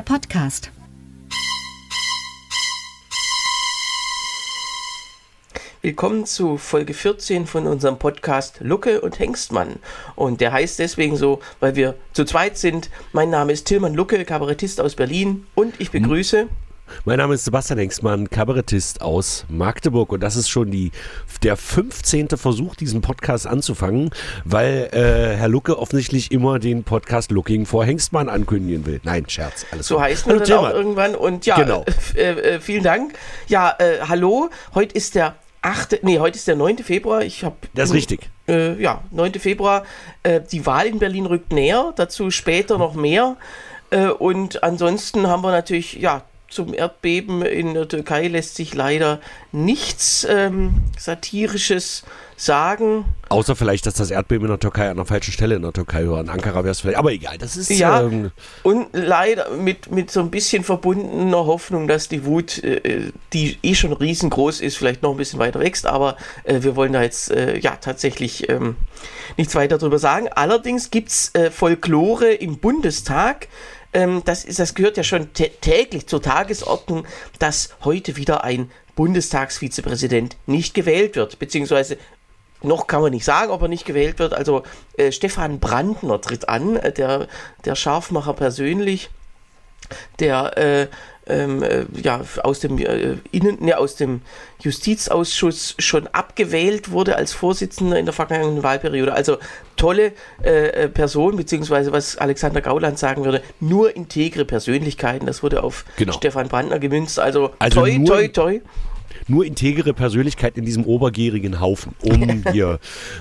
Podcast. Willkommen zu Folge 14 von unserem Podcast Lucke und Hengstmann. Und der heißt deswegen so, weil wir zu zweit sind. Mein Name ist Tilman Lucke, Kabarettist aus Berlin. Und ich begrüße... Mein Name ist Sebastian Hengstmann, Kabarettist aus Magdeburg. Und das ist schon der 15. Versuch, diesen Podcast anzufangen, weil Herr Lucke offensichtlich immer den Podcast Looking for Hengstmann ankündigen will. Nein, Scherz. Alles so gut. heißt man dann auch irgendwann. Und ja, genau. Vielen Dank. Ja, hallo, heute ist der 9. Februar. Das ist richtig. 9. Februar. Die Wahl in Berlin rückt näher, dazu später noch mehr. Und ansonsten haben wir natürlich, zum Erdbeben in der Türkei lässt sich leider nichts Satirisches sagen. Außer vielleicht, dass das Erdbeben in der Türkei an der falschen Stelle in der Türkei war. In Ankara wäre es vielleicht, aber egal, das ist... und leider mit so ein bisschen verbundener Hoffnung, dass die Wut, die schon riesengroß ist, vielleicht noch ein bisschen weiter wächst, aber wir wollen da jetzt tatsächlich nichts weiter drüber sagen. Allerdings gibt es Folklore im Bundestag. Das gehört ja schon täglich zur Tagesordnung, dass heute wieder ein Bundestagsvizepräsident nicht gewählt wird, beziehungsweise noch kann man nicht sagen, ob er nicht gewählt wird. Also Stefan Brandner tritt an, der Scharfmacher persönlich, der aus dem Justizausschuss schon abgewählt wurde als Vorsitzender in der vergangenen Wahlperiode. Also tolle Person, beziehungsweise was Alexander Gauland sagen würde, nur integre Persönlichkeiten. Das wurde auf Stefan Brandner gemünzt. Also toi. Nur integere Persönlichkeit in diesem obergierigen Haufen, um hier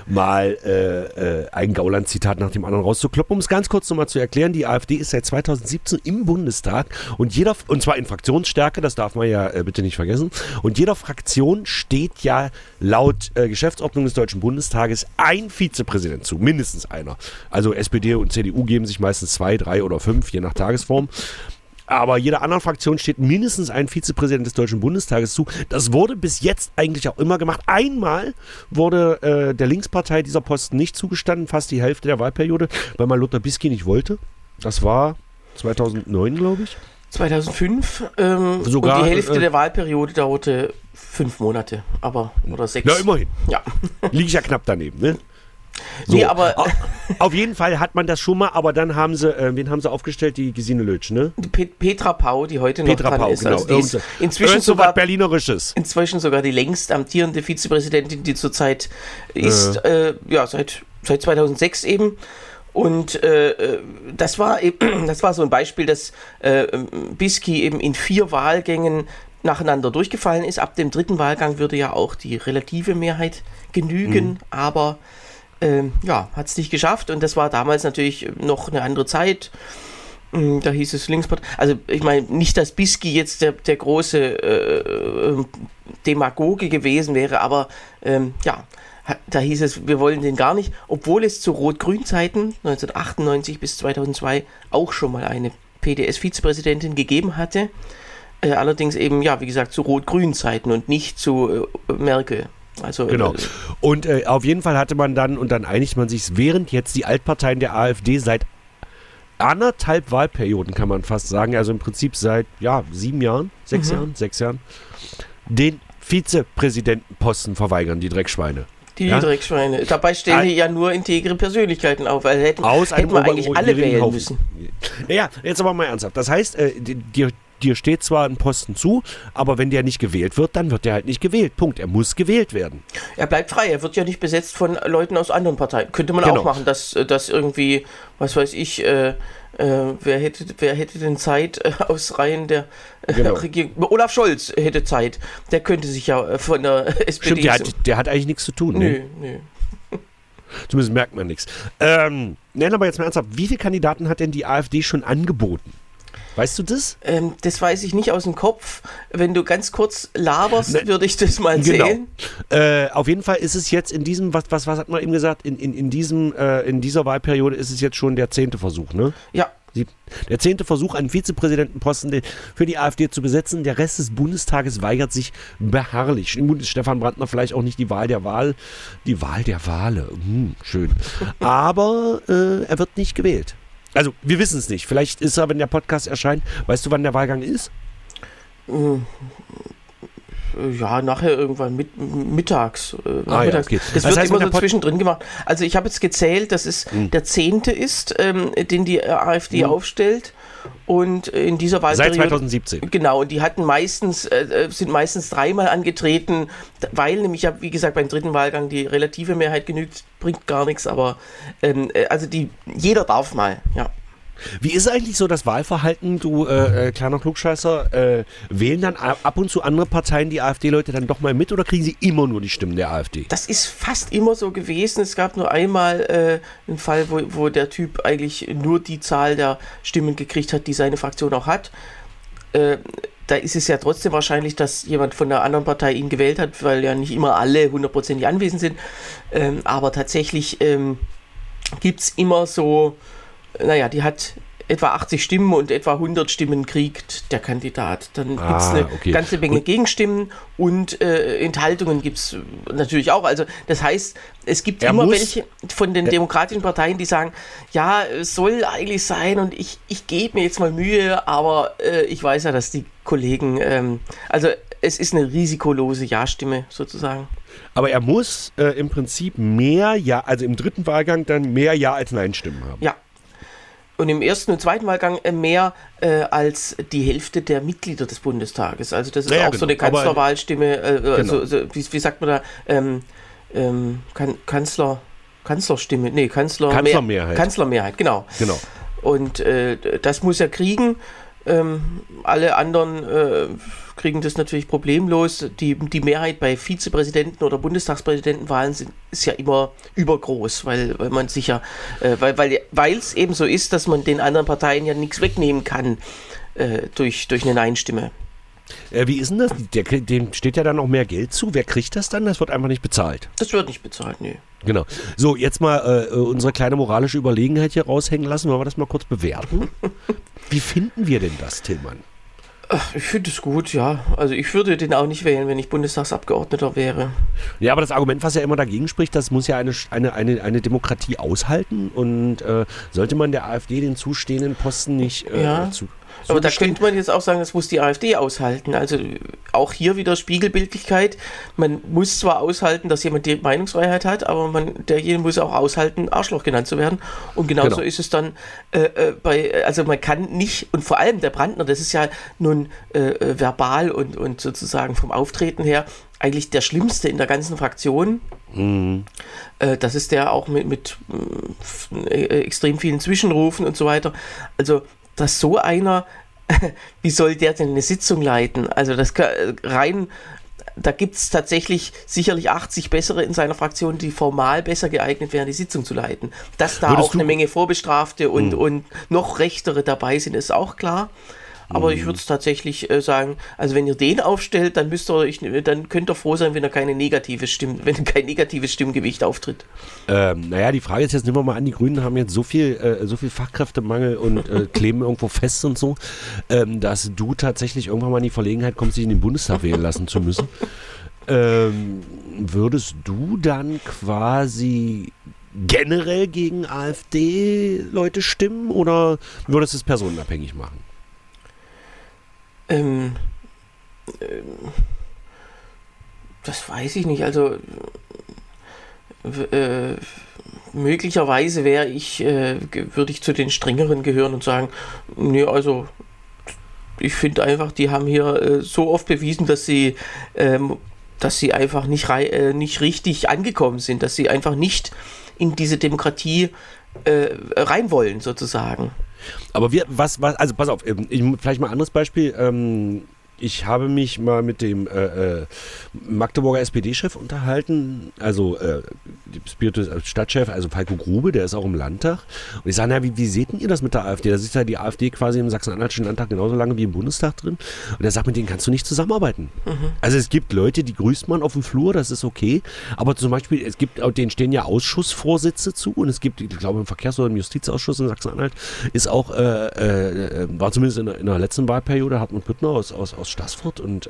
mal ein Gauland-Zitat nach dem anderen rauszukloppen. Um es ganz kurz nochmal zu erklären, die AfD ist seit 2017 im Bundestag und zwar in Fraktionsstärke, das darf man ja bitte nicht vergessen, und jeder Fraktion steht ja laut Geschäftsordnung des Deutschen Bundestages ein Vizepräsident zu, mindestens einer. Also SPD und CDU geben sich meistens 2, 3 oder 5, je nach Tagesform. Aber jeder anderen Fraktion steht mindestens ein Vizepräsident des Deutschen Bundestages zu. Das wurde bis jetzt eigentlich auch immer gemacht. Einmal wurde der Linkspartei dieser Posten nicht zugestanden, fast die Hälfte der Wahlperiode, weil man Lothar Bisky nicht wollte. Das war 2009, glaube ich. 2005. Sogar, und die Hälfte der Wahlperiode dauerte 5 Monate, oder 6. Ja, immerhin. Ja. Liege ich ja knapp daneben, ne? So. Nee, aber auf jeden Fall hat man das schon mal, aber dann haben sie, wen haben sie aufgestellt? Die Gesine Lötsch, ne? Petra Pau, die heute noch dran ist. Genau. Also die ist inzwischen sogar Berlinerisches. Inzwischen sogar die längst amtierende Vizepräsidentin, die zurzeit ist, seit 2006 eben. Und das war so ein Beispiel, dass Bisky eben in 4 Wahlgängen nacheinander durchgefallen ist. Ab dem 3. Wahlgang würde ja auch die relative Mehrheit genügen, aber hat es nicht geschafft, und das war damals natürlich noch eine andere Zeit. Da hieß es Linkspartei. Also ich meine, nicht, dass Bisky jetzt der große Demagoge gewesen wäre, aber da hieß es, wir wollen den gar nicht, obwohl es zu Rot-Grün-Zeiten 1998 bis 2002 auch schon mal eine PDS-Vizepräsidentin gegeben hatte. Allerdings eben, wie gesagt, zu Rot-Grün-Zeiten und nicht zu Merkel. Also, genau. Und auf jeden Fall hatte man dann, und dann einigt man sich, während jetzt die Altparteien der AfD seit 1,5 Wahlperioden, kann man fast sagen, also im Prinzip seit 7 Jahren, 6 Jahren, den Vizepräsidentenposten verweigern, die Dreckschweine. Dreckschweine. Dabei stellen die ja nur integre Persönlichkeiten auf. Also hätten wir eigentlich alle wählen müssen. Ja, jetzt aber mal ernsthaft. Das heißt, dir steht zwar ein Posten zu, aber wenn der nicht gewählt wird, dann wird der halt nicht gewählt. Punkt. Er muss gewählt werden. Er bleibt frei. Er wird ja nicht besetzt von Leuten aus anderen Parteien. Könnte man auch machen, dass irgendwie, was weiß ich, wer hätte denn Zeit aus Reihen der Regierung? Olaf Scholz hätte Zeit. Der könnte sich ja von der SPD... Stimmt, der hat eigentlich nichts zu tun. Nö. Zumindest merkt man nichts. Nennen aber jetzt mal ernsthaft, wie viele Kandidaten hat denn die AfD schon angeboten? Weißt du das? Das weiß ich nicht aus dem Kopf. Wenn du ganz kurz laberst, würde ich das mal zählen. Auf jeden Fall ist es jetzt in diesem, was hat man eben gesagt, in dieser Wahlperiode ist es jetzt schon der 10. Versuch, ne? Ja. Der 10. Versuch, einen Vizepräsidentenposten für die AfD zu besetzen. Der Rest des Bundestages weigert sich beharrlich. Stefan Brandner vielleicht auch nicht die Wahl der Wale. Schön. Aber er wird nicht gewählt. Also, wir wissen es nicht. Vielleicht ist er, wenn der Podcast erscheint, weißt du, wann der Wahlgang ist? Ja, nachher irgendwann mittags. Nachmittags. Ja, okay. Das wird immer so zwischendrin gemacht. Also ich habe jetzt gezählt, dass es der 10. ist, den die AfD aufstellt. Und in dieser Wahlperiode... Seit 2017. Genau, und die hatten sind meistens dreimal angetreten, weil nämlich, ja, wie gesagt, beim dritten Wahlgang die relative Mehrheit genügt, bringt gar nichts, aber also jeder darf mal, ja. Wie ist eigentlich so das Wahlverhalten, du kleiner Klugscheißer? Wählen dann ab und zu andere Parteien die AfD-Leute dann doch mal mit oder kriegen sie immer nur die Stimmen der AfD? Das ist fast immer so gewesen. Es gab nur einmal einen Fall, wo der Typ eigentlich nur die Zahl der Stimmen gekriegt hat, die seine Fraktion auch hat. Da ist es ja trotzdem wahrscheinlich, dass jemand von der anderen Partei ihn gewählt hat, weil ja nicht immer alle 100% anwesend sind. Aber tatsächlich gibt es immer so... Naja, die hat etwa 80 Stimmen und etwa 100 Stimmen kriegt der Kandidat. Dann gibt es eine ganze Menge Gegenstimmen und Enthaltungen gibt es natürlich auch. Also das heißt, es gibt immer welche von den demokratischen Parteien, die sagen, ja, es soll eigentlich sein und ich gebe mir jetzt mal Mühe, aber ich weiß ja, dass die Kollegen, also es ist eine risikolose Ja-Stimme sozusagen. Aber er muss im Prinzip mehr Ja, also im dritten Wahlgang dann mehr Ja als Nein-Stimmen haben. Ja. Und im ersten und zweiten Wahlgang mehr als die Hälfte der Mitglieder des Bundestages. Also das ist auch genau so eine Kanzlerwahlstimme. Also, wie sagt man da? Kanzlerstimme. Nee, Kanzlermehrheit. Kanzlermehrheit, genau. Und das muss er kriegen. Alle anderen kriegen das natürlich problemlos. Die Mehrheit bei Vizepräsidenten- oder Bundestagspräsidentenwahlen ist ja immer übergroß, weil man sich ja, weil es eben so ist, dass man den anderen Parteien ja nichts wegnehmen kann durch eine Nein-Stimme. Wie ist denn das? Dem steht ja dann noch mehr Geld zu. Wer kriegt das dann? Das wird einfach nicht bezahlt. Das wird nicht bezahlt, nee. Genau. So, jetzt mal unsere kleine moralische Überlegenheit hier raushängen lassen. Wollen wir das mal kurz bewerten? Wie finden wir denn das, Tillmann? Ich finde es gut, ja. Also ich würde den auch nicht wählen, wenn ich Bundestagsabgeordneter wäre. Ja, aber das Argument, was ja immer dagegen spricht, das muss ja eine Demokratie aushalten und sollte man der AfD den zustehenden Posten nicht aber da könnte man jetzt auch sagen, das muss die AfD aushalten. Also auch hier wieder Spiegelbildlichkeit. Man muss zwar aushalten, dass jemand die Meinungsfreiheit hat, aber derjenige muss auch aushalten, Arschloch genannt zu werden. Und genauso ist es dann also man kann nicht, und vor allem der Brandner, das ist ja nun verbal und sozusagen vom Auftreten her eigentlich der Schlimmste in der ganzen Fraktion. Das ist der auch mit extrem vielen Zwischenrufen und so weiter. Also dass so einer, wie soll der denn eine Sitzung leiten? Also das da gibt es tatsächlich sicherlich 80 bessere in seiner Fraktion, die formal besser geeignet wären, die Sitzung zu leiten. Dass da auch eine Menge Vorbestrafte und noch Rechtere dabei sind, ist auch klar. Aber ich würde es tatsächlich sagen, also wenn ihr den aufstellt, dann könnt ihr froh sein, wenn kein negatives Stimmgewicht auftritt. Naja, die Frage ist jetzt, nehmen wir mal an, die Grünen haben jetzt so viel Fachkräftemangel und kleben irgendwo fest und so, dass du tatsächlich irgendwann mal in die Verlegenheit kommst, dich in den Bundestag wählen lassen zu müssen. Würdest du dann quasi generell gegen AfD-Leute stimmen oder würdest du es personenabhängig machen? Das weiß ich nicht. Also möglicherweise würde ich zu den Strengeren gehören und sagen, nee, also ich finde einfach, die haben hier so oft bewiesen, dass sie einfach nicht richtig angekommen sind, dass sie einfach nicht in diese Demokratie rein wollen, sozusagen. Aber also pass auf, vielleicht mal ein anderes Beispiel. Ich habe mich mal mit dem Magdeburger SPD-Chef unterhalten, also Stadtchef, also Falko Grube, der ist auch im Landtag. Und ich sage, wie seht denn ihr das mit der AfD? Da sitzt ja die AfD quasi im Sachsen-Anhaltischen Landtag genauso lange wie im Bundestag drin. Und er sagt, mit denen kannst du nicht zusammenarbeiten. Also es gibt Leute, die grüßt man auf dem Flur, das ist okay. Aber zum Beispiel, denen stehen ja Ausschussvorsitze zu. Und es gibt, ich glaube, im Verkehrs- oder im Justizausschuss in Sachsen-Anhalt ist auch, war zumindest in der letzten Wahlperiode Hartmut Büttner aus Staßfurt und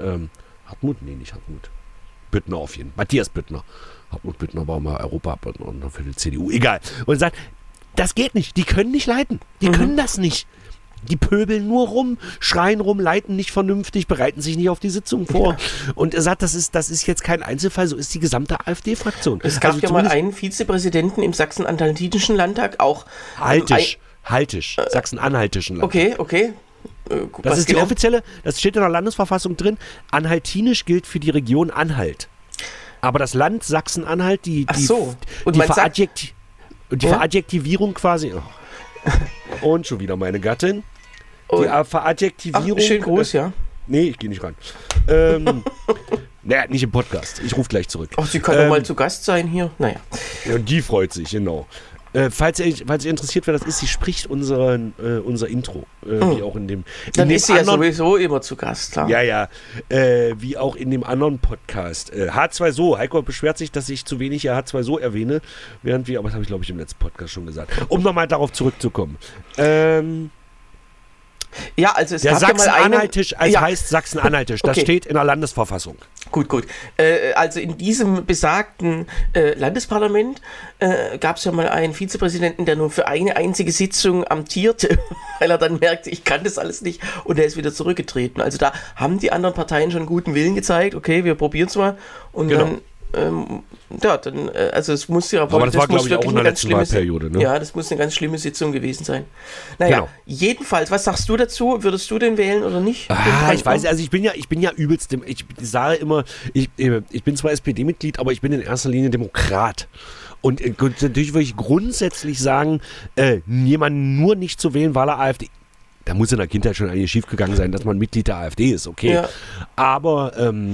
Büttner auf jeden Fall. Matthias Büttner. Hartmut Büttner war mal Europaabgeordneter für die CDU. Egal. Und sagt, Das geht nicht. Die können nicht leiten. Die können das nicht. Die pöbeln nur rum, schreien rum, leiten nicht vernünftig, bereiten sich nicht auf die Sitzung vor. Ja. Und er sagt, das ist jetzt kein Einzelfall, so ist die gesamte AfD-Fraktion. Es gab ja mal einen Vizepräsidenten im Sachsen-Anhaltischen Landtag, auch... Haltisch, Sachsen-Anhaltischen Landtag. Okay. Das ist die offizielle, das steht in der Landesverfassung drin, anhaltinisch gilt für die Region Anhalt. Aber das Land Sachsen-Anhalt, die Veradjektivierung quasi... Oh. Und schon wieder meine Gattin. Die Veradjektivierung... schön groß, ja. Nee, ich gehe nicht ran. Naja, nicht im Podcast. Ich rufe gleich zurück. Ach, sie kann doch mal zu Gast sein hier. Naja. Ja, die freut sich, genau. Falls ihr interessiert, wer das ist, sie spricht unser Intro. Wie auch in dem... Dann ist sie ja sowieso immer zu Gast, klar. Ja. Wie auch in dem anderen Podcast. H2So. Heiko beschwert sich, dass ich zu wenig H2So erwähne. Aber das habe ich, glaube ich, im letzten Podcast schon gesagt. Um nochmal darauf zurückzukommen. Ja, also es der gab Sachsen-Anhaltisch heißt Sachsen-Anhaltisch. Das steht in der Landesverfassung. Gut. Also in diesem besagten Landesparlament gab es ja mal einen Vizepräsidenten, der nur für eine einzige Sitzung amtierte, weil er dann merkte, ich kann das alles nicht, und er ist wieder zurückgetreten. Also da haben die anderen Parteien schon guten Willen gezeigt, okay, wir probieren es mal, und dann... also es muss ja... Aber das war, glaube ich, auch in der letzten Wahlperiode, ne? Ja, das muss eine ganz schlimme Sitzung gewesen sein. Naja, jedenfalls, was sagst du dazu? Würdest du den wählen oder nicht? Ich weiß, also ich bin ja übelst, ich sage immer, ich bin zwar SPD-Mitglied, aber ich bin in erster Linie Demokrat. Und natürlich würde ich grundsätzlich sagen, jemanden nur nicht zu wählen, weil er AfD... Da muss in der Kindheit schon eigentlich schiefgegangen sein, dass man Mitglied der AfD ist, okay. Ja. Aber...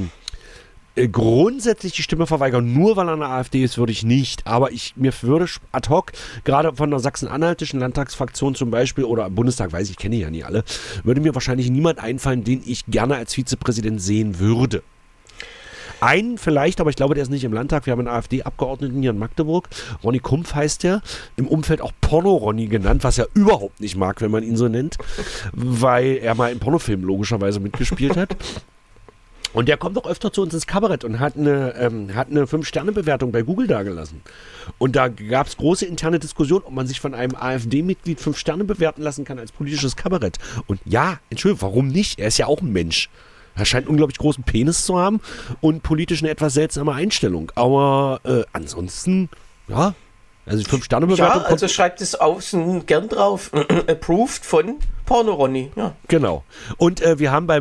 grundsätzlich die Stimme verweigern, nur weil er eine AfD ist, würde ich nicht. Aber mir würde ad hoc, gerade von der Sachsen-Anhaltischen Landtagsfraktion zum Beispiel, oder im Bundestag, weiß ich, kenne ja nie alle, würde mir wahrscheinlich niemand einfallen, den ich gerne als Vizepräsident sehen würde. Einen vielleicht, aber ich glaube, der ist nicht im Landtag. Wir haben einen AfD-Abgeordneten hier in Magdeburg. Ronny Kumpf heißt der. Im Umfeld auch Porno-Ronny genannt, was er überhaupt nicht mag, wenn man ihn so nennt, weil er mal im Pornofilm logischerweise mitgespielt hat. Und der kommt auch öfter zu uns ins Kabarett und hat eine 5-Sterne-Bewertung bei Google dagelassen. Und da gab es große interne Diskussionen, ob man sich von einem AfD-Mitglied 5 Sterne bewerten lassen kann als politisches Kabarett. Und ja, Entschuldigung, warum nicht? Er ist ja auch ein Mensch. Er scheint einen unglaublich großen Penis zu haben und politisch eine etwas seltsame Einstellung. Aber ansonsten, ja, also 5-Sterne-Bewertung. Ja, also schreibt es außen gern drauf. Approved von Porno-Ronny, ja. Genau. Und wir haben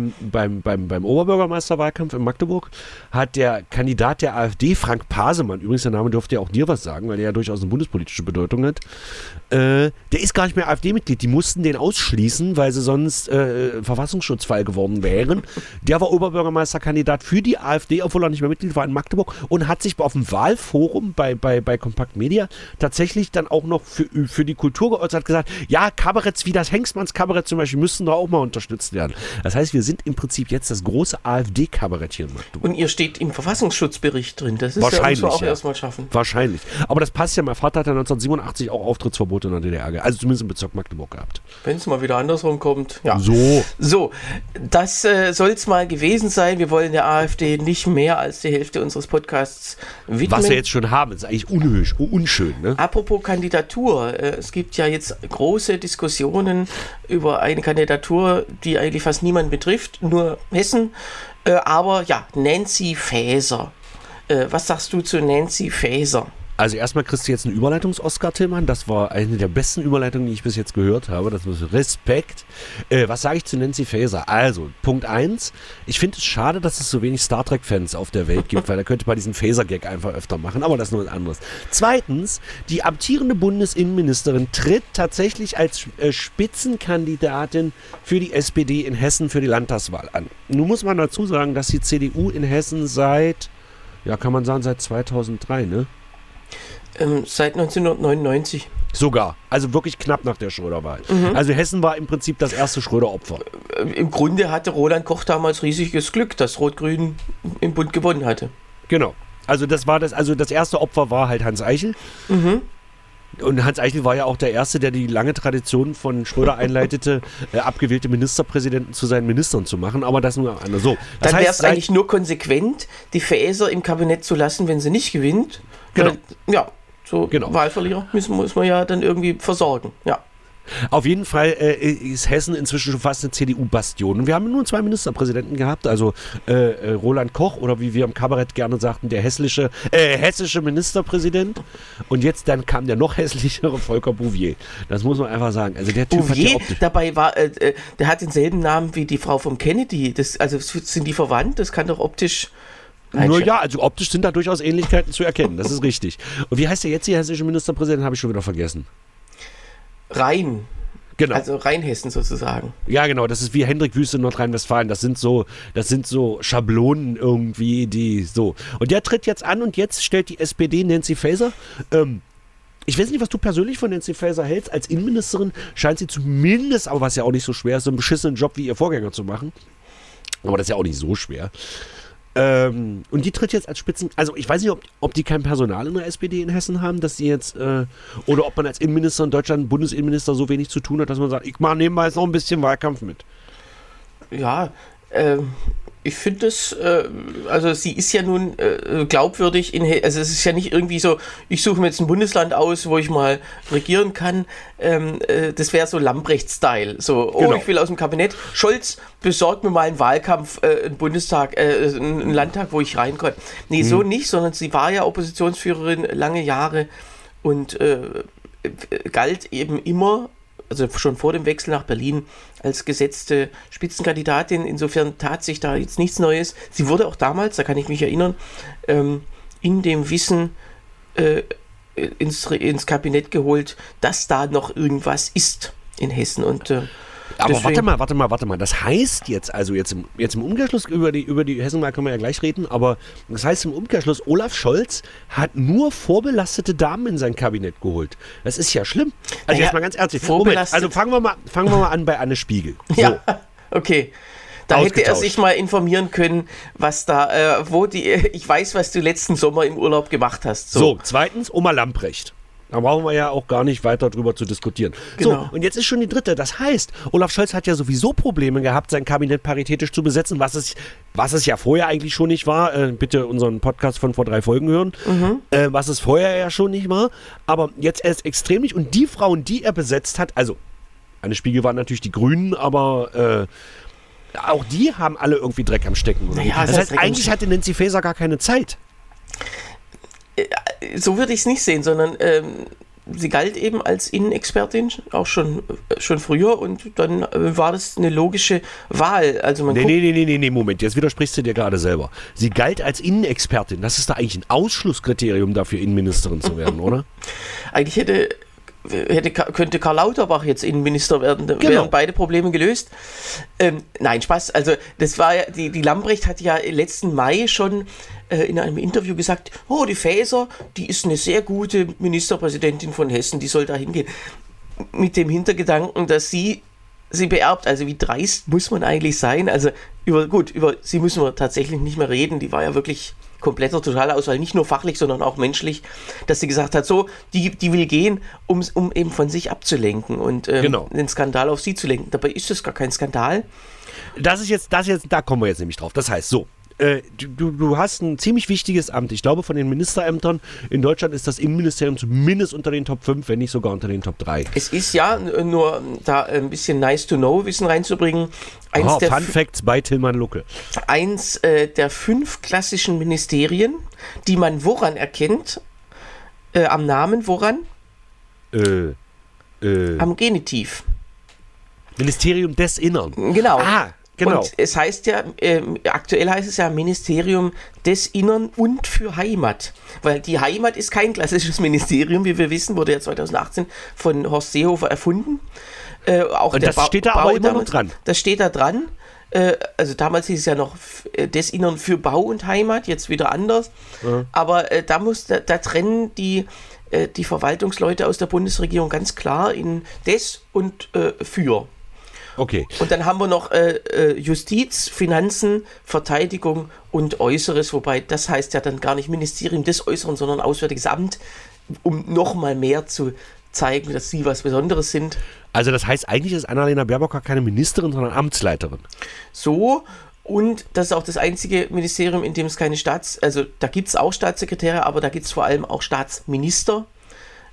beim Oberbürgermeisterwahlkampf in Magdeburg hat der Kandidat der AfD, Frank Pasemann, übrigens der Name dürfte ja auch dir was sagen, weil er ja durchaus eine bundespolitische Bedeutung hat, der ist gar nicht mehr AfD-Mitglied. Die mussten den ausschließen, weil sie sonst Verfassungsschutzfall geworden wären. Der war Oberbürgermeisterkandidat für die AfD, obwohl er nicht mehr Mitglied war in Magdeburg, und hat sich auf dem Wahlforum bei Compact Media tatsächlich dann auch noch für die Kultur geäußert, hat gesagt, ja, Kabaretts wie das Hengstmanns Kabarett zum Beispiel müssten da auch mal unterstützt werden. Das heißt, wir sind im Prinzip jetzt das große AfD-Kabarett hier in Magdeburg. Und ihr steht im Verfassungsschutzbericht drin. Das ist wahrscheinlich, ja, muss man auch erstmal schaffen. Wahrscheinlich. Aber das passt ja. Mein Vater hat ja 1987 auch Auftrittsverbot in der DDR, also zumindest im Bezirk Magdeburg gehabt. Wenn es mal wieder andersrum kommt. Ja. So, das soll es mal gewesen sein. Wir wollen der AfD nicht mehr als die Hälfte unseres Podcasts widmen. Was wir jetzt schon haben, ist eigentlich unschön. Ne? Apropos Kandidatur. Es gibt ja jetzt große Diskussionen über eine Kandidatur, die eigentlich fast niemanden betrifft, nur Hessen. Aber ja, Nancy Faeser. Was sagst du zu Nancy Faeser? Also erstmal kriegst du jetzt einen Überleitungs-Oscar, Tillmann. Das war eine der besten Überleitungen, die ich bis jetzt gehört habe. Das ist Respekt. Was sage ich zu Nancy Faeser? Also, Punkt 1. Ich finde es schade, dass es so wenig Star Trek-Fans auf der Welt gibt, weil da könnte man diesen Faeser-Gag einfach öfter machen. Aber das ist nur was anderes. Zweitens, die amtierende Bundesinnenministerin tritt tatsächlich als Spitzenkandidatin für die SPD in Hessen für die Landtagswahl an. Nun muss man dazu sagen, dass die CDU in Hessen seit 2003, ne? Seit 1999. Sogar. Also wirklich knapp nach der Schröder-Wahl. Also Hessen war im Prinzip das erste Schröder-Opfer. Im Grunde hatte Roland Koch damals riesiges Glück, dass Rot-Grün im Bund gewonnen hatte. Genau. Also das erste Opfer war halt Hans Eichel. Und Hans Eichel war ja auch der Erste, der die lange Tradition von Schröder einleitete, abgewählte Ministerpräsidenten zu seinen Ministern zu machen, aber das nur anders. So, das dann wäre es eigentlich nur konsequent, die Faeser im Kabinett zu lassen, wenn sie nicht gewinnt. Genau. Ja. So Genau. Wahlverlierer muss man ja dann irgendwie versorgen, ja. Auf jeden Fall ist Hessen inzwischen schon fast eine CDU-Bastion. Und wir haben nur 2 Ministerpräsidenten gehabt, also Roland Koch oder wie wir im Kabarett gerne sagten, der hessische Ministerpräsident. Und jetzt dann kam der noch hässlichere Volker Bouvier. Das muss man einfach sagen. Also der Typ Bouvier, hat ja dabei war, der hat denselben Namen wie die Frau vom Kennedy. Also sind die verwandt? Das kann doch optisch... Nur ja, also optisch sind da durchaus Ähnlichkeiten zu erkennen. Das ist richtig. Und wie heißt der jetzt, der hessische Ministerpräsident? Habe ich schon wieder vergessen. Rhein. Genau. Also Rheinhessen sozusagen. Ja, genau, das ist wie Hendrik Wüste in Nordrhein-Westfalen. Das sind so Schablonen irgendwie, die so. Und der tritt jetzt an und jetzt stellt die SPD Nancy Faeser. Ich weiß nicht, was du persönlich von Nancy Faeser hältst. Als Innenministerin scheint sie zumindest, aber was ja auch nicht so schwer ist, so einen beschissenen Job wie ihr Vorgänger zu machen. Aber das ist ja auch nicht so schwer. Und die tritt jetzt als also ich weiß nicht, ob die kein Personal in der SPD in Hessen haben, dass die jetzt, oder ob man als Innenminister in Deutschland, Bundesinnenminister so wenig zu tun hat, dass man sagt, ich mache nebenbei jetzt noch ein bisschen Wahlkampf mit. Ja, ich finde das, also sie ist ja nun glaubwürdig, also es ist ja nicht irgendwie so, ich suche mir jetzt ein Bundesland aus, wo ich mal regieren kann, das wäre so Lambrecht-Style, so, genau. Ich will aus dem Kabinett, Scholz, besorgt mir mal einen Wahlkampf, einen Bundestag, einen Landtag, wo ich rein kann. Nee, so nicht, sondern sie war ja Oppositionsführerin lange Jahre und galt eben immer, also schon vor dem Wechsel nach Berlin, als gesetzte Spitzenkandidatin. Insofern tat sich da jetzt nichts Neues. Sie wurde auch damals, da kann ich mich erinnern, in dem Wissen ins Kabinett geholt, dass da noch irgendwas ist in Hessen. Und aber deswegen, warte mal. Das heißt jetzt im Umkehrschluss, über die Hessenwahl können wir ja gleich reden, aber das heißt im Umkehrschluss, Olaf Scholz hat nur vorbelastete Damen in sein Kabinett geholt. Das ist ja schlimm. Also jetzt mal ganz ernsthaft. Moment, also fangen wir mal an bei Anne Spiegel. So. Ja, okay. Da hätte er sich mal informieren können, was da, ich weiß, was du letzten Sommer im Urlaub gemacht hast. So, zweitens, Oma Lamprecht. Da brauchen wir ja auch gar nicht weiter drüber zu diskutieren. Genau. So, und jetzt ist schon die dritte. Das heißt, Olaf Scholz hat ja sowieso Probleme gehabt, sein Kabinett paritätisch zu besetzen, was es ja vorher eigentlich schon nicht war. Bitte unseren Podcast von vor 3 Folgen hören. Was es vorher ja schon nicht war. Aber jetzt erst extrem nicht. Und die Frauen, die er besetzt hat, also Anne Spiegel waren natürlich die Grünen, aber auch die haben alle irgendwie Dreck am Stecken. Naja, das heißt, eigentlich hatte Nancy Faeser gar keine Zeit. So würde ich es nicht sehen, sondern sie galt eben als Innenexpertin, auch schon früher, und dann war das eine logische Wahl. Also Nee, Moment, jetzt widersprichst du dir gerade selber. Sie galt als Innenexpertin, das ist da eigentlich ein Ausschlusskriterium dafür, Innenministerin zu werden, oder? Eigentlich könnte Karl Lauterbach jetzt Innenminister werden, genau. Wären beide Probleme gelöst. Nein, Spaß. Also das war ja, die Lambrecht hat ja letzten Mai schon in einem Interview gesagt, die Faeser, die ist eine sehr gute Ministerpräsidentin von Hessen, die soll da hingehen. Mit dem Hintergedanken, dass sie beerbt. Also wie dreist muss man eigentlich sein? Also über sie müssen wir tatsächlich nicht mehr reden. Die war ja wirklich kompletter Totalauswahl, nicht nur fachlich, sondern auch menschlich, dass sie gesagt hat, so, die will gehen, um eben von sich abzulenken und den Skandal auf sie zu lenken. Dabei ist das gar kein Skandal. Da kommen wir jetzt nämlich drauf. Das heißt, so, du hast ein ziemlich wichtiges Amt. Ich glaube, von den Ministerämtern in Deutschland ist das Innenministerium zumindest unter den Top 5, wenn nicht sogar unter den Top 3. Es ist ja, nur da ein bisschen nice-to-know-Wissen reinzubringen. Fun Facts bei Tilman Lucke. Eins der 5 klassischen Ministerien, die man woran erkennt? Am Namen, woran? Am Genitiv. Ministerium des Innern. Genau. Genau. Und es heißt ja, aktuell heißt es ja Ministerium des Innern und für Heimat. Weil die Heimat ist kein klassisches Ministerium, wie wir wissen, wurde ja 2018 von Horst Seehofer erfunden. Und das steht da aber immer noch dran. Das steht da dran. Also damals hieß es ja noch des Innern für Bau und Heimat, jetzt wieder anders. Ja. Aber da trennen die Verwaltungsleute aus der Bundesregierung ganz klar in des und für. Okay. Und dann haben wir noch Justiz, Finanzen, Verteidigung und Äußeres, wobei das heißt ja dann gar nicht Ministerium des Äußeren, sondern Auswärtiges Amt, um nochmal mehr zu zeigen, dass sie was Besonderes sind. Also das heißt, eigentlich ist Annalena Baerbock gar keine Ministerin, sondern Amtsleiterin. So, und das ist auch das einzige Ministerium, in dem es keine also da gibt es auch Staatssekretäre, aber da gibt es vor allem auch Staatsminister.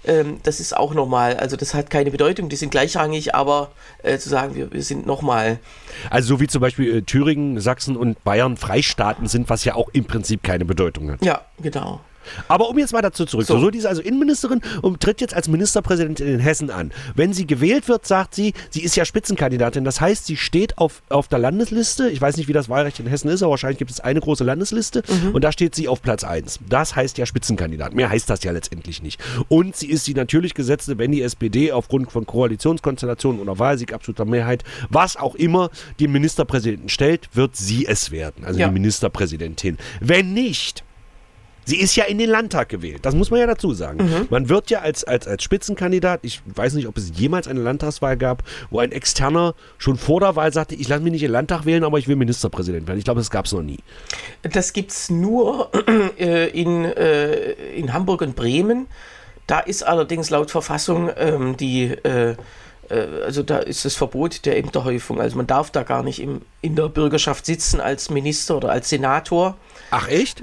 das ist auch nochmal, also das hat keine Bedeutung, die sind gleichrangig, aber zu sagen, wir sind nochmal... Also so wie zum Beispiel Thüringen, Sachsen und Bayern Freistaaten sind, was ja auch im Prinzip keine Bedeutung hat. Ja, genau. Aber um jetzt mal dazu zurück, so die ist also Innenministerin und tritt jetzt als Ministerpräsidentin in Hessen an. Wenn sie gewählt wird, sagt sie, sie ist ja Spitzenkandidatin, das heißt, sie steht auf der Landesliste, ich weiß nicht, wie das Wahlrecht in Hessen ist, aber wahrscheinlich gibt es eine große Landesliste und da steht sie auf Platz 1. Das heißt ja Spitzenkandidat, mehr heißt das ja letztendlich nicht. Und sie ist die natürlich gesetzte, wenn die SPD aufgrund von Koalitionskonstellationen oder Wahlsieg absoluter Mehrheit, was auch immer, den Ministerpräsidenten stellt, wird sie es werden, also die Ministerpräsidentin. Wenn nicht... Sie ist ja in den Landtag gewählt, das muss man ja dazu sagen. Man wird ja als Spitzenkandidat, ich weiß nicht, ob es jemals eine Landtagswahl gab, wo ein Externer schon vor der Wahl sagte, ich lasse mich nicht in den Landtag wählen, aber ich will Ministerpräsident werden. Ich glaube, das gab es noch nie. Das gibt es nur in Hamburg und Bremen. Da ist allerdings laut Verfassung also da ist das Verbot der Ämterhäufung. Also man darf da gar nicht in der Bürgerschaft sitzen als Minister oder als Senator. Ach echt?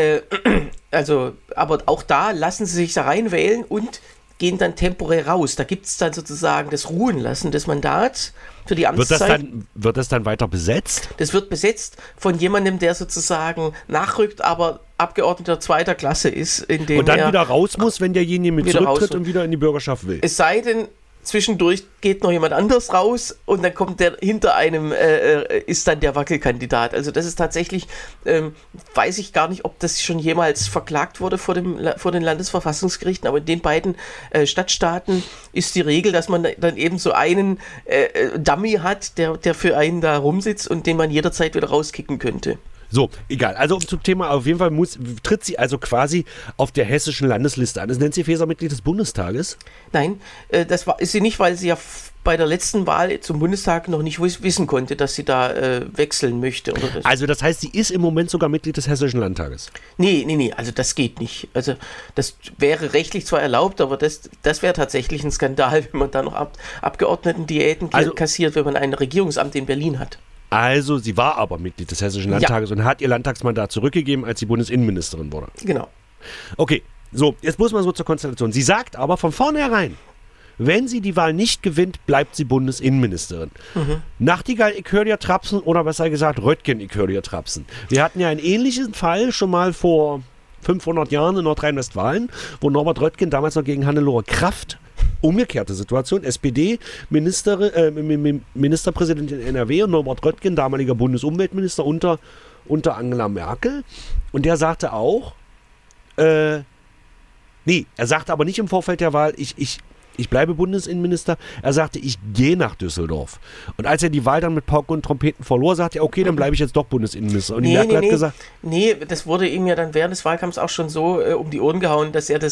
Aber auch da lassen sie sich da reinwählen und gehen dann temporär raus. Da gibt es dann sozusagen das Ruhenlassen des Mandats für die Amtszeit. Wird das dann weiter besetzt? Das wird besetzt von jemandem, der sozusagen nachrückt, aber Abgeordneter zweiter Klasse ist. Und dann wieder raus muss, wenn derjenige mit zurücktritt und wieder in die Bürgerschaft will. Es sei denn, zwischendurch geht noch jemand anders raus und dann kommt der hinter einem, ist dann der Wackelkandidat. Also das ist tatsächlich, weiß ich gar nicht, ob das schon jemals verklagt wurde vor den Landesverfassungsgerichten, aber in den beiden Stadtstaaten ist die Regel, dass man dann eben so einen Dummy hat, der für einen da rumsitzt und den man jederzeit wieder rauskicken könnte. So, egal. Also zum Thema, auf jeden Fall tritt sie also quasi auf der hessischen Landesliste an. Ist Nancy Faeser Mitglied des Bundestages? Nein, ist sie nicht, weil sie ja bei der letzten Wahl zum Bundestag noch nicht wissen konnte, dass sie da wechseln möchte. Oder das. Also das heißt, sie ist im Moment sogar Mitglied des Hessischen Landtages? Nee, also das geht nicht. Also das wäre rechtlich zwar erlaubt, aber das wäre tatsächlich ein Skandal, wenn man da noch Abgeordnetendiäten kassiert, wenn man ein Regierungsamt in Berlin hat. Also, sie war aber Mitglied des Hessischen Landtages und hat ihr Landtagsmandat zurückgegeben, als sie Bundesinnenministerin wurde. Genau. Okay, so, jetzt muss man so zur Konstellation. Sie sagt aber von vornherein, wenn sie die Wahl nicht gewinnt, bleibt sie Bundesinnenministerin. Nachtigall, ich höre dir trapsen, oder besser gesagt, Röttgen, ich höre dir trapsen. Wir hatten ja einen ähnlichen Fall schon mal vor 500 Jahren in Nordrhein-Westfalen, wo Norbert Röttgen damals noch gegen Hannelore Kraft, umgekehrte Situation, SPD, Ministerpräsidentin in NRW und Norbert Röttgen, damaliger Bundesumweltminister unter Angela Merkel. Und der sagte auch, er sagte aber nicht im Vorfeld der Wahl, ich bleibe Bundesinnenminister. Er sagte, ich gehe nach Düsseldorf. Und als er die Wahl dann mit Pauken und Trompeten verlor, sagte er, okay, dann bleibe ich jetzt doch Bundesinnenminister. Und die Merkel hat gesagt... Nee, das wurde ihm ja dann während des Wahlkampfs auch schon so um die Ohren gehauen, dass er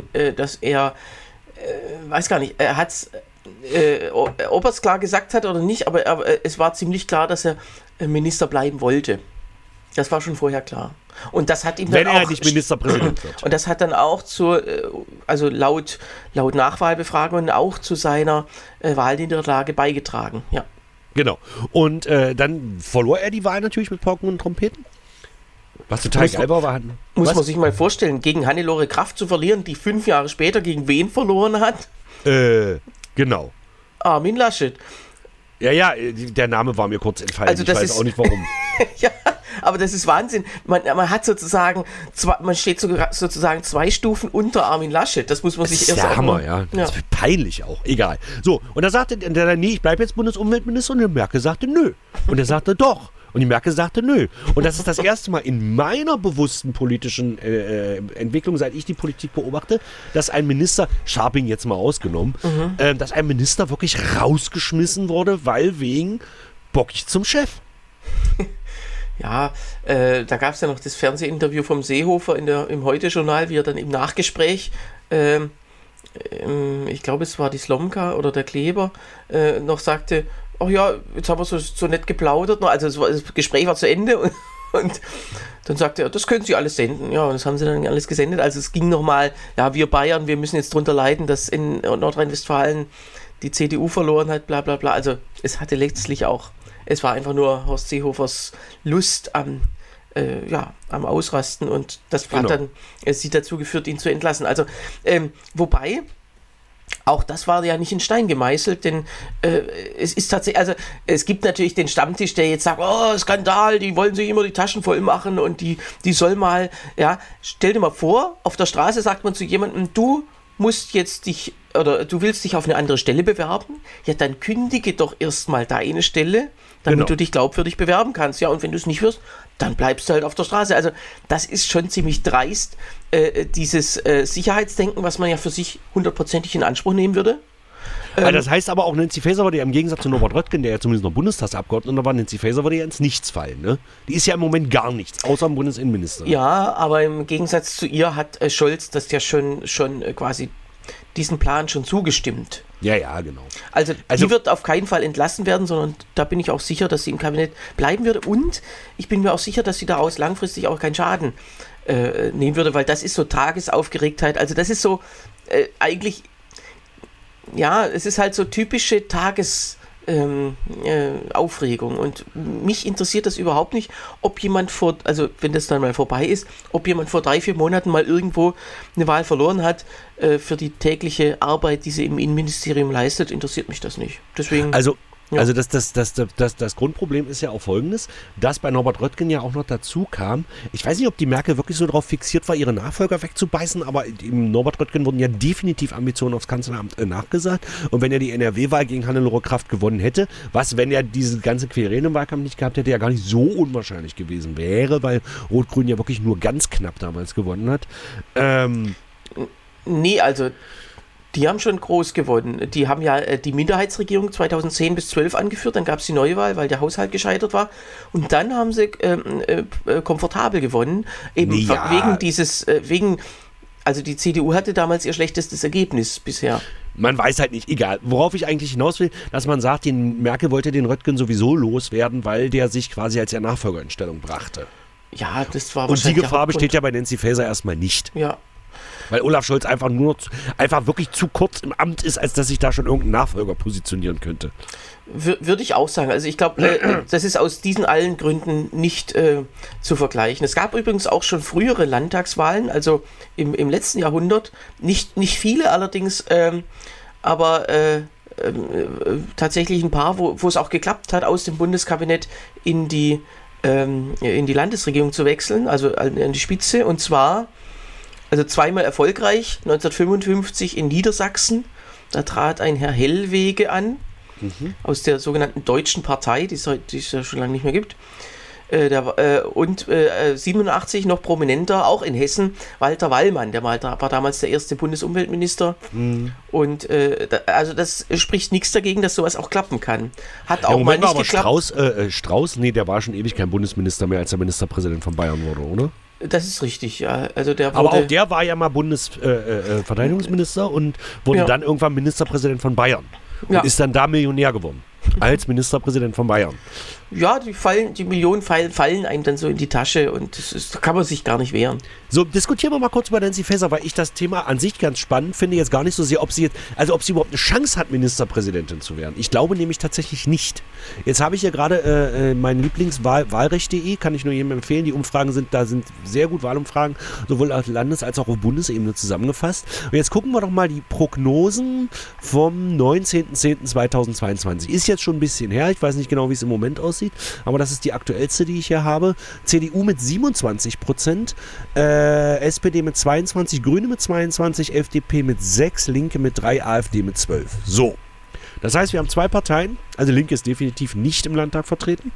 weiß gar nicht, er hat's, ob er es klar gesagt hat oder nicht, aber es war ziemlich klar, dass er Minister bleiben wollte. Das war schon vorher klar. Und das hat ihm dann wenn er nicht Ministerpräsident wird. Und das hat dann auch also laut Nachwahlbefragungen auch zu seiner Wahlniederlage beigetragen. Ja. Genau. Und dann verlor er die Wahl natürlich mit Pauken und Trompeten. Was total geil war. Muss man sich mal vorstellen, gegen Hannelore Kraft zu verlieren, die 5 Jahre später gegen wen verloren hat? Genau. Armin Laschet. Ja, der Name war mir kurz entfallen. Also ich weiß auch nicht warum. Ja, aber das ist Wahnsinn. Man hat sozusagen, man steht sozusagen 2 Stufen unter Armin Laschet. Das muss man sich erst der Hammer, ja. Das ist peinlich auch. Egal. So, und da sagte der, nee, ich bleibe jetzt Bundesumweltminister. Und der Merkel sagte, nö. Und er sagte, doch. Und die Merkel sagte, nö. Und das ist das erste Mal in meiner bewussten politischen Entwicklung, seit ich die Politik beobachte, dass ein Minister, Scharping jetzt mal ausgenommen, dass ein Minister wirklich rausgeschmissen wurde, weil wegen Bock ich zum Chef. Ja, da gab es ja noch das Fernsehinterview vom Seehofer im Heute-Journal, wie er dann im Nachgespräch, ich glaube es war die Slomka oder der Kleber, noch sagte, ach ja, jetzt haben wir so nett geplaudert. Also das Gespräch war zu Ende und dann sagte er, das können Sie alles senden. Ja, und das haben sie dann alles gesendet. Also es ging nochmal, ja, wir Bayern, wir müssen jetzt drunter leiden, dass in Nordrhein-Westfalen die CDU verloren hat, bla bla bla. Also es hatte letztlich auch, es war einfach nur Horst Seehofers Lust am Ausrasten und das hat dann sie dazu geführt, ihn zu entlassen. Also, wobei, Auch das war ja nicht in Stein gemeißelt, denn es ist tatsächlich, also es gibt natürlich den Stammtisch, der jetzt sagt, oh, Skandal, die wollen sich immer die Taschen voll machen und die soll mal, ja, stell dir mal vor, auf der Straße sagt man zu jemandem, du musst jetzt du willst dich auf eine andere Stelle bewerben, ja, dann kündige doch erstmal deine Stelle, damit du dich glaubwürdig bewerben kannst, ja, und wenn du es nicht wirst, dann bleibst du halt auf der Straße. Also das ist schon ziemlich dreist, dieses Sicherheitsdenken, was man ja für sich 100%ig in Anspruch nehmen würde. Das heißt aber auch, Nancy Faeser würde ja im Gegensatz zu Norbert Röttgen, der ja zumindest noch Bundestagsabgeordneter war, Nancy Faeser würde ja ins Nichts fallen, ne? Die ist ja im Moment gar nichts, außer dem Bundesinnenminister. Ja, aber im Gegensatz zu ihr hat Scholz das ja schon quasi diesen Plan schon zugestimmt. Ja, genau. Also die wird auf keinen Fall entlassen werden, sondern da bin ich auch sicher, dass sie im Kabinett bleiben würde. Und ich bin mir auch sicher, dass sie daraus langfristig auch keinen Schaden nehmen würde, weil das ist so Tagesaufgeregtheit. Also das ist so eigentlich, ja, es ist halt so typische Aufregung. Und mich interessiert das überhaupt nicht, ob jemand also wenn das dann mal vorbei ist, ob jemand vor 3-4 Monaten mal irgendwo eine Wahl verloren hat, für die tägliche Arbeit, die sie im Innenministerium leistet, interessiert mich das nicht. Deswegen. Also das Grundproblem ist ja auch folgendes, dass bei Norbert Röttgen ja auch noch dazu kam, ich weiß nicht, ob die Merkel wirklich so darauf fixiert war, ihre Nachfolger wegzubeißen, aber im Norbert Röttgen wurden ja definitiv Ambitionen aufs Kanzleramt nachgesagt. Und wenn er die NRW-Wahl gegen Hannelore Kraft gewonnen hätte, was, wenn er diese ganze Querelen im Wahlkampf nicht gehabt hätte, ja gar nicht so unwahrscheinlich gewesen wäre, weil Rot-Grün ja wirklich nur ganz knapp damals gewonnen hat. Nee, also die haben schon groß gewonnen. Die haben ja die Minderheitsregierung 2010 bis 12 angeführt, dann gab es die Neuwahl, weil der Haushalt gescheitert war. Und dann haben sie komfortabel gewonnen. Eben also die CDU hatte damals ihr schlechtestes Ergebnis bisher. Man weiß halt nicht, egal. Worauf ich eigentlich hinaus will, dass man sagt, Merkel wollte den Röttgen sowieso loswerden, weil der sich quasi als ihr Nachfolger in Stellung brachte. Ja, das war wahrscheinlich. Und die Gefahr besteht ja bei Nancy Faeser erstmal nicht. Ja. Weil Olaf Scholz einfach wirklich zu kurz im Amt ist, als dass sich da schon irgendein Nachfolger positionieren könnte. Würde ich auch sagen. Also ich glaube, das ist aus diesen allen Gründen nicht zu vergleichen. Es gab übrigens auch schon frühere Landtagswahlen, also im letzten Jahrhundert. Nicht viele allerdings, aber tatsächlich ein paar, wo es auch geklappt hat, aus dem Bundeskabinett in die Landesregierung zu wechseln, also an die Spitze. Und zwar also zweimal erfolgreich, 1955 in Niedersachsen, da trat ein Herr Hellwege an, aus der sogenannten Deutschen Partei, die es ja schon lange nicht mehr gibt. Und 87 noch prominenter, auch in Hessen, Walter Wallmann, der war damals der erste Bundesumweltminister. Und also das spricht nichts dagegen, dass sowas auch klappen kann. Hat auch mal nicht geklappt. Strauß, nee, der war schon ewig kein Bundesminister mehr, als er Ministerpräsident von Bayern wurde, oder? Das ist richtig, ja. Also aber auch der war ja mal Bundesverteidigungsminister und wurde dann irgendwann Ministerpräsident von Bayern. Und ist dann da Millionär geworden. Als Ministerpräsident von Bayern. Ja, die Millionen fallen einem dann so in die Tasche und da kann man sich gar nicht wehren. So, diskutieren wir mal kurz über Nancy Faeser, weil ich das Thema an sich ganz spannend finde. Jetzt gar nicht so sehr, ob sie überhaupt eine Chance hat, Ministerpräsidentin zu werden. Ich glaube nämlich tatsächlich nicht. Jetzt habe ich ja gerade mein Lieblingswahlrecht.de, kann ich nur jedem empfehlen. Die Umfragen sind sehr gut, Wahlumfragen, sowohl auf Landes- als auch auf Bundesebene zusammengefasst. Und jetzt gucken wir doch mal die Prognosen vom 19.10.2022. Ist jetzt schon ein bisschen her, ich weiß nicht genau, wie es im Moment aussieht, aber das ist die aktuellste, die ich hier habe. CDU mit 27%, SPD mit 22%, Grüne mit 22%, FDP mit 6%, Linke mit 3%, AfD mit 12%. So. Das heißt, wir haben 2 Parteien, also Linke ist definitiv nicht im Landtag vertreten.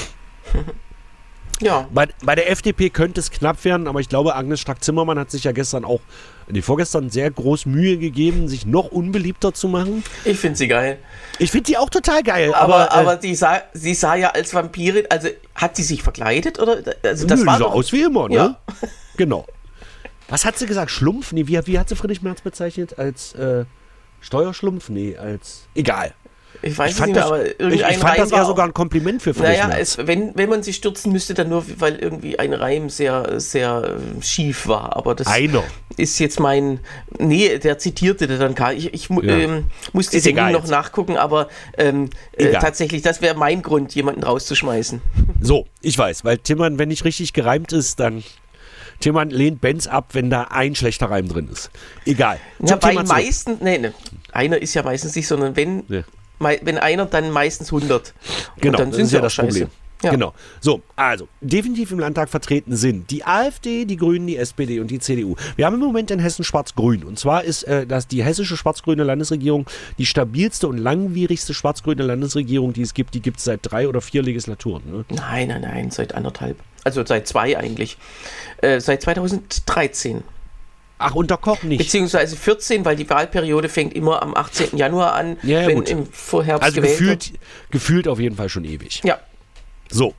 Ja. Bei der FDP könnte es knapp werden, aber ich glaube, Agnes Strack-Zimmermann hat sich ja vorgestern sehr groß Mühe gegeben, sich noch unbeliebter zu machen. Ich finde sie geil. Ich finde die auch total geil. Aber sie sah ja als Vampirin, also hat sie sich verkleidet? Oder? Also das war so doch aus wie immer, ne? Ja. Genau. Was hat sie gesagt? Schlumpf? Nee, wie hat sie Friedrich Merz bezeichnet? Als Steuerschlumpf? Nee, als... Egal. Ich weiß nicht mehr, aber irgendein Ich fand das eher sogar ein Kompliment für Friedrich Merz. Wenn man sie stürzen müsste, dann nur, weil irgendwie ein Reim sehr, sehr schief war. Aber das ist jetzt der zitierte dann Karl. Ich musste es noch nachgucken, aber tatsächlich, das wäre mein Grund, jemanden rauszuschmeißen. So, ich weiß, weil Timmern, wenn nicht richtig gereimt ist, dann Tillmann lehnt Benz ab, wenn da ein schlechter Reim drin ist. Egal. Ja, bei meisten, einer ist ja meistens nicht, sondern wenn einer, dann meistens 100. Genau, und dann sind das ist sie ja auch das scheiße. Problem. Ja. Genau. So, also, definitiv im Landtag vertreten sind die AfD, die Grünen, die SPD und die CDU. Wir haben im Moment in Hessen Schwarz-Grün. Und zwar ist das die hessische schwarz-grüne Landesregierung die stabilste und langwierigste schwarz-grüne Landesregierung, die es gibt. Die gibt es seit 3 oder 4 Legislaturen. Ne? Nein, seit 1,5. Also seit 2 eigentlich. Seit 2013. Ach, unter Koch nicht. Beziehungsweise 14, weil die Wahlperiode fängt immer am 18. Januar an, wenn gut. Im Vorherbst also gewählt wird. Gefühlt auf jeden Fall schon ewig. Ja. So.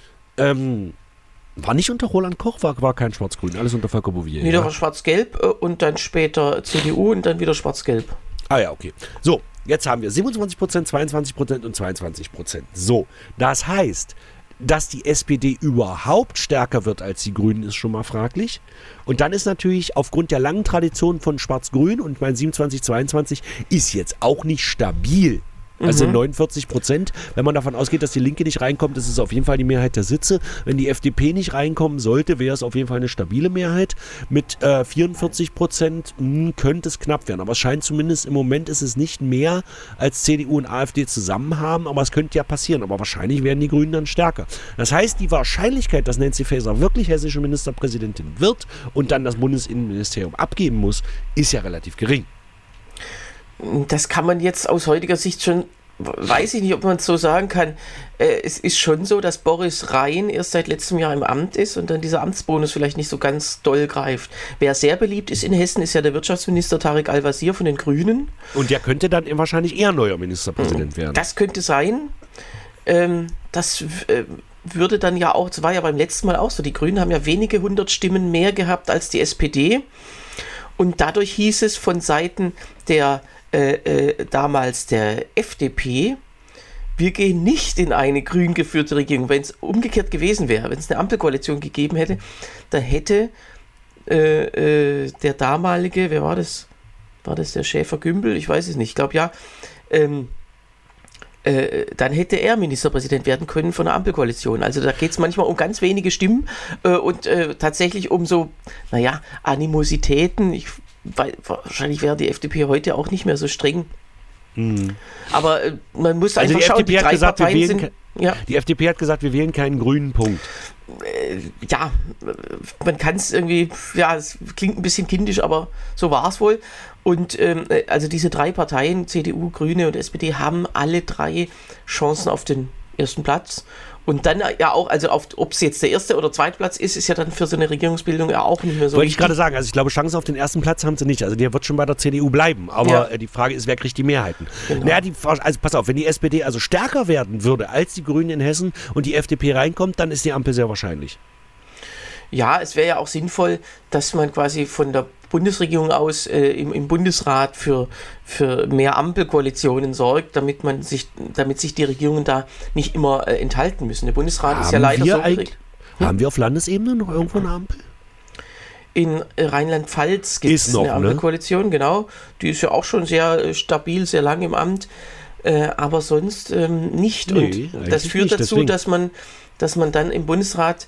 War nicht unter Roland Koch, war kein Schwarz-Grün, alles unter Volker Bouffier. Nee, da war Schwarz-Gelb und dann später CDU und dann wieder Schwarz-Gelb. Ah ja, okay. So, jetzt haben wir 27%, 22% und 22%. So, das heißt, dass die SPD überhaupt stärker wird als die Grünen, ist schon mal fraglich. Und dann ist natürlich aufgrund der langen Tradition von Schwarz-Grün und mein 27, 22 ist jetzt auch nicht stabil. Also 49%. Wenn man davon ausgeht, dass die Linke nicht reinkommt, ist es auf jeden Fall die Mehrheit der Sitze. Wenn die FDP nicht reinkommen sollte, wäre es auf jeden Fall eine stabile Mehrheit. Mit 44% könnte es knapp werden. Aber es scheint zumindest im Moment ist es nicht mehr als CDU und AfD zusammen haben. Aber es könnte ja passieren. Aber wahrscheinlich werden die Grünen dann stärker. Das heißt, die Wahrscheinlichkeit, dass Nancy Faeser wirklich hessische Ministerpräsidentin wird und dann das Bundesinnenministerium abgeben muss, ist ja relativ gering. Das kann man jetzt aus heutiger Sicht schon, weiß ich nicht, ob man es so sagen kann. Es ist schon so, dass Boris Rhein erst seit letztem Jahr im Amt ist und dann dieser Amtsbonus vielleicht nicht so ganz doll greift. Wer sehr beliebt ist in Hessen, ist ja der Wirtschaftsminister Tarek Al-Wazir von den Grünen. Und der könnte dann wahrscheinlich eher neuer Ministerpräsident werden. Das könnte sein. Das würde dann ja auch, das war ja beim letzten Mal auch so, die Grünen haben ja wenige 100 Stimmen mehr gehabt als die SPD. Und dadurch hieß es von Seiten der damals der FDP, wir gehen nicht in eine grün geführte Regierung. Wenn es umgekehrt gewesen wäre, wenn es eine Ampelkoalition gegeben hätte, dann hätte der damalige, wer war das? War das der Schäfer-Gümbel? Ich weiß es nicht. Ich glaube ja. Dann hätte er Ministerpräsident werden können von der Ampelkoalition. Also da geht es manchmal um ganz wenige Stimmen und tatsächlich um so, Animositäten. Wahrscheinlich wäre die FDP heute auch nicht mehr so streng. Aber man muss einfach schauen, die drei Parteien sind... Ja. Die FDP hat gesagt, wir wählen keinen grünen Punkt. Ja, man kann es irgendwie, es klingt ein bisschen kindisch, aber so war es wohl. Und also diese 3 Parteien, CDU, Grüne und SPD, haben alle 3 Chancen auf den ersten Platz. Und dann ja auch, also ob es jetzt der erste oder zweite Platz ist ja dann für so eine Regierungsbildung ja auch nicht mehr so wichtig. Wollte ich gerade sagen, also ich glaube, Chancen auf den ersten Platz haben sie nicht. Also der wird schon bei der CDU bleiben. Aber die Frage ist, wer kriegt die Mehrheiten? Genau. Also pass auf, wenn die SPD also stärker werden würde als die Grünen in Hessen und die FDP reinkommt, dann ist die Ampel sehr wahrscheinlich. Ja, es wäre ja auch sinnvoll, dass man quasi von der Bundesregierung aus im Bundesrat für mehr Ampelkoalitionen sorgt, damit sich die Regierungen da nicht immer enthalten müssen. Der Bundesrat ist ja leider so geregelt. Haben wir auf Landesebene noch irgendwo eine Ampel? In Rheinland-Pfalz gibt es eine Ampelkoalition, genau. Die ist ja auch schon sehr stabil, sehr lang im Amt, aber sonst nicht. Nee, und das führt nicht, dazu, dass man dann im Bundesrat,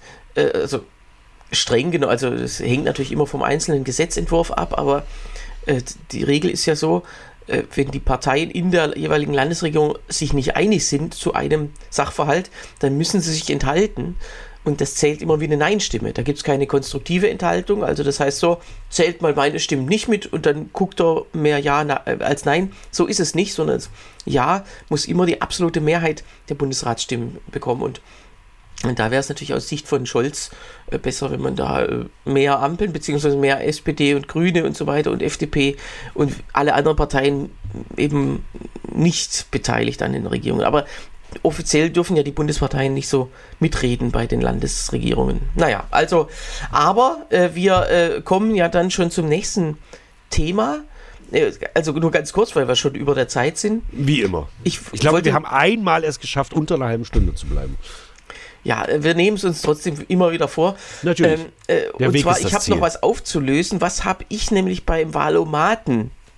streng genau, also das hängt natürlich immer vom einzelnen Gesetzentwurf ab, aber die Regel ist ja so, wenn die Parteien in der jeweiligen Landesregierung sich nicht einig sind zu einem Sachverhalt, dann müssen sie sich enthalten und das zählt immer wie eine Nein-Stimme. Da gibt es keine konstruktive Enthaltung, also das heißt so, zählt mal meine Stimmen nicht mit und dann guckt er mehr Ja als Nein. So ist es nicht, sondern Ja muss immer die absolute Mehrheit der Bundesratsstimmen bekommen und da wäre es natürlich aus Sicht von Scholz besser, wenn man da mehr Ampeln, beziehungsweise mehr SPD und Grüne und so weiter und FDP und alle anderen Parteien eben nicht beteiligt an den Regierungen. Aber offiziell dürfen ja die Bundesparteien nicht so mitreden bei den Landesregierungen. Naja, also, aber wir kommen ja dann schon zum nächsten Thema. Also nur ganz kurz, weil wir schon über der Zeit sind. Wie immer. Ich glaube, wir haben einmal es geschafft, unter einer halben Stunde zu bleiben. Ja, wir nehmen es uns trotzdem immer wieder vor. Natürlich. Und zwar, ich habe noch was aufzulösen. Was habe ich nämlich beim Wahlomaten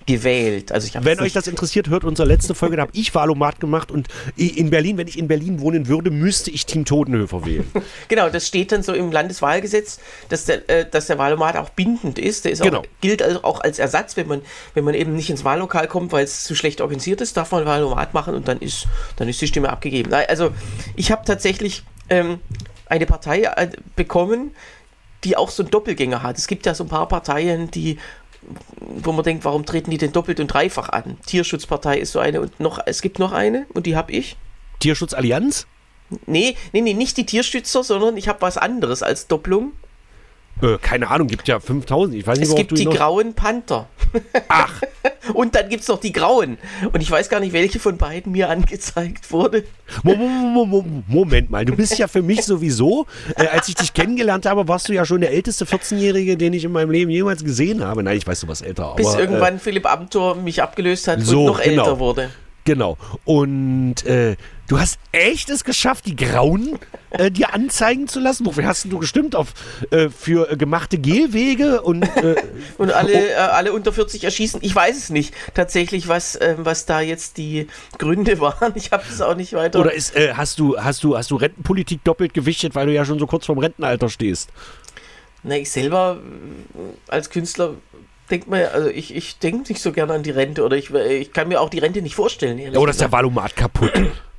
gewählt. Also wenn euch das interessiert, hört unsere letzte Folge, da habe ich Wahlomat gemacht und in Berlin, wenn ich in Berlin wohnen würde, müsste ich Team Todenhöfer wählen. Genau, das steht dann so im Landeswahlgesetz, dass der Wahlomat auch bindend ist. Der ist auch, gilt also auch als Ersatz, wenn man eben nicht ins Wahllokal kommt, weil es zu schlecht organisiert ist, darf man Wahlomat machen und dann ist die Stimme abgegeben. Also ich habe tatsächlich eine Partei bekommen, die auch so einen Doppelgänger hat. Es gibt ja so ein paar Parteien, wo man denkt, warum treten die denn doppelt und dreifach an? Tierschutzpartei ist so eine und es gibt noch eine und die habe ich. Tierschutzallianz? Nee, nicht die Tierschützer, sondern ich habe was anderes als Doppelung. Keine Ahnung, gibt ja 5000. Ich weiß nicht, es gibt die grauen Panther. Ach. Und dann gibt es noch die grauen. Und ich weiß gar nicht, welche von beiden mir angezeigt wurde. Moment mal, du bist ja für mich sowieso, als ich dich kennengelernt habe, warst du ja schon der älteste 14-Jährige, den ich in meinem Leben jemals gesehen habe. Nein, ich weiß, du warst älter. Aber, bis irgendwann Philipp Amthor mich abgelöst hat und noch älter wurde. Genau. Und du hast echt es geschafft, die Grauen dir anzeigen zu lassen? Wofür hast du gestimmt? Für gemachte Gehwege und alle unter 40 erschießen? Ich weiß es nicht tatsächlich, was da jetzt die Gründe waren. Ich habe es auch nicht weiter. Oder hast du Rentenpolitik doppelt gewichtet, weil du ja schon so kurz vorm Rentenalter stehst? Na, ich selber als Künstler ich denke nicht so gerne an die Rente oder ich kann mir auch die Rente nicht vorstellen. Oder ist der Wahlomat kaputt?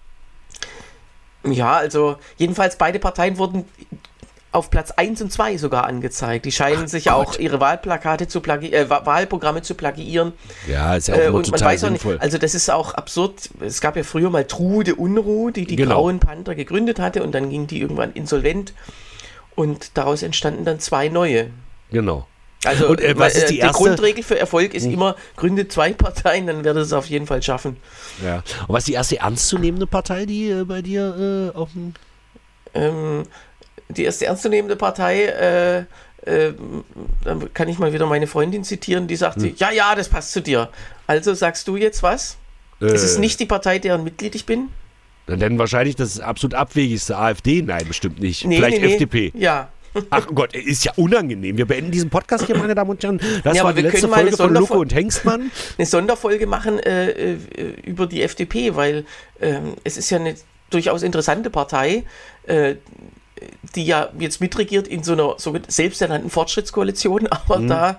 Ja, also jedenfalls beide Parteien wurden auf Platz 1 und 2 sogar angezeigt. Die scheinen sich auch ihre Wahlplakate Wahlprogramme zu plagiieren. Ja, ist ja auch immer total sinnvoll. Also das ist auch absurd. Es gab ja früher mal Trude Unruh, die Grauen Panther gegründet hatte und dann ging die irgendwann insolvent und daraus entstanden dann 2 neue. Genau. Also und, was ist die Grundregel für Erfolg ist immer, gründet 2 Parteien, dann werdet es auf jeden Fall schaffen. Ja. Und was ist die erste ernstzunehmende Partei, die bei dir auf dem... Die erste ernstzunehmende Partei, dann kann ich mal wieder meine Freundin zitieren, die sagte, ja, das passt zu dir. Also sagst du jetzt was? Es ist nicht die Partei, deren Mitglied ich bin? Dann wahrscheinlich das absolut abwegigste AfD? Nein, bestimmt nicht. Vielleicht FDP. Ja. Ach Gott, ist ja unangenehm. Wir beenden diesen Podcast hier, meine Damen und Herren. Das war die letzte Folge von Lucke und Hengstmann. Eine Sonderfolge machen über die FDP, weil es ist ja eine durchaus interessante Partei, die ja jetzt mitregiert in so einer selbsternannten Fortschrittskoalition, aber da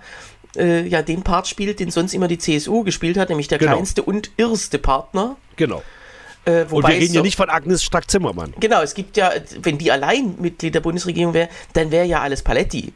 den Part spielt, den sonst immer die CSU gespielt hat, nämlich der kleinste und irrste Partner. Genau. Und wir reden ja nicht von Agnes Strack-Zimmermann. Genau, es gibt ja, wenn die allein Mitglied der Bundesregierung wäre, dann wäre ja alles Paletti.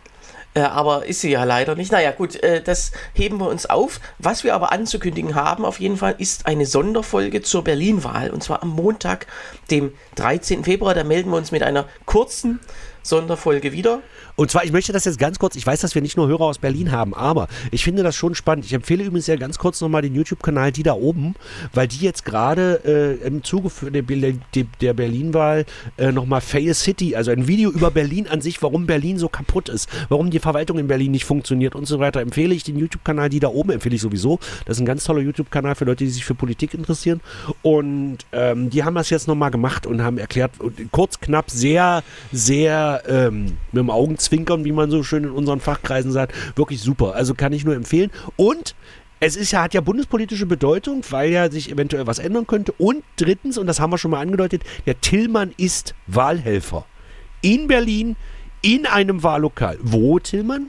Aber ist sie ja leider nicht. Naja, gut, das heben wir uns auf. Was wir aber anzukündigen haben, auf jeden Fall, ist eine Sonderfolge zur Berlin-Wahl. Und zwar am Montag, dem 13. Februar. Da melden wir uns mit einer kurzen Sonderfolge wieder. Und zwar, ich möchte das jetzt ganz kurz, ich weiß, dass wir nicht nur Hörer aus Berlin haben, aber ich finde das schon spannend. Ich empfehle übrigens ja ganz kurz nochmal den YouTube-Kanal Die da oben, weil die jetzt gerade im Zuge der Berlin-Wahl nochmal Fail City, also ein Video über Berlin an sich, warum Berlin so kaputt ist, warum die Verwaltung in Berlin nicht funktioniert und so weiter, empfehle ich den YouTube-Kanal Die da oben, empfehle ich sowieso. Das ist ein ganz toller YouTube-Kanal für Leute, die sich für Politik interessieren. Und die haben das jetzt nochmal gemacht und haben erklärt, kurz, knapp, sehr, sehr mit dem Augenzwinkern, wie man so schön in unseren Fachkreisen sagt, wirklich super. Also kann ich nur empfehlen. Und es hat ja bundespolitische Bedeutung, weil ja sich eventuell was ändern könnte. Und drittens, und das haben wir schon mal angedeutet, der Tillmann ist Wahlhelfer. In Berlin, in einem Wahllokal. Wo, Tillmann?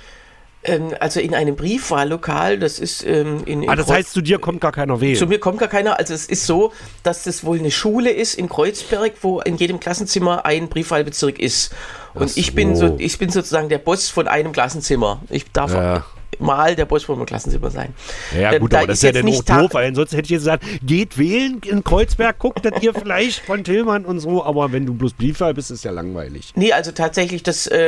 Also in einem Briefwahllokal, das ist das heißt, zu dir kommt gar keiner wählen? Zu mir kommt gar keiner, also es ist so, dass das wohl eine Schule ist in Kreuzberg, wo in jedem Klassenzimmer ein Briefwahlbezirk ist. Und ich bin sozusagen der Boss von einem Klassenzimmer. Ich darf mal der Boss von einem Klassenzimmer sein. Ja gut, aber das ist ja dann auch doof, weil ansonsten hätte ich jetzt gesagt, geht wählen in Kreuzberg, guckt das ihr vielleicht von Tillmann und so, aber wenn du bloß Briefwahl bist, ist ja langweilig. Nee, also tatsächlich,